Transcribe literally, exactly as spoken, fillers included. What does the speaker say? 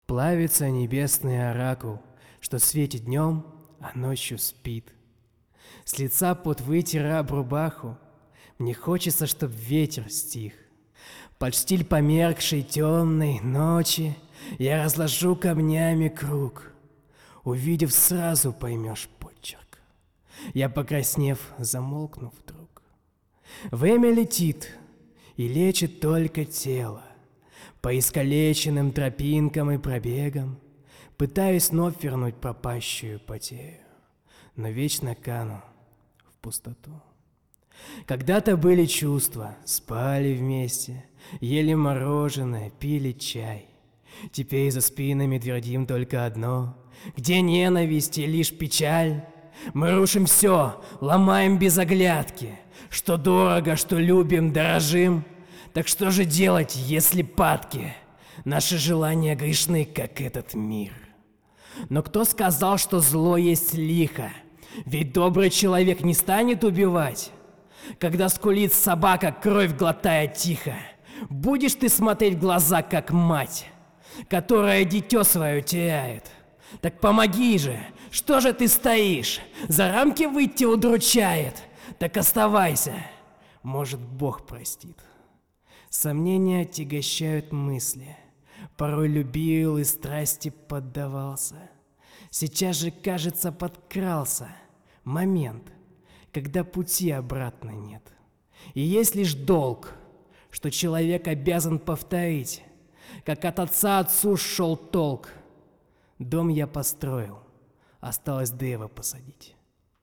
Плавится небесный оракул, что светит днем, а ночью спит. С лица пот вытер об рубаху, мне хочется, чтоб ветер стих. Под штиль померкшей темной ночи я разложу камнями круг. Увидев, сразу поймешь почерк. Я, покраснев, замолкну вдруг. Время летит и лечит только тело. По искалеченным тропинкам и пробегам пытаюсь вновь вернуть пропащую потею, но вечно кану в пустоту. Когда-то были чувства, спали вместе, ели мороженое, пили чай. Теперь за спинами твердим только одно: где ненависть и лишь печаль. Мы рушим все, ломаем без оглядки, что дорого, что любим, дорожим. Так что же делать, если падки? Наши желания грешны, как этот мир. Но кто сказал, что зло есть лихо? Ведь добрый человек не станет убивать. Когда скулит собака, кровь глотая тихо, будешь ты смотреть в глаза, как мать, которая дитё свое теряет? Так помоги же, что же ты стоишь? За рамки выйти удручает. Так оставайся, может, Бог простит. Сомнения отягощают мысли. Порой любил и страсти поддавался. Сейчас же, кажется, подкрался момент, когда пути обратно нет. И есть лишь долг, что человек обязан повторить, как от отца отцу шел толк. Дом я построил, осталось древо посадить.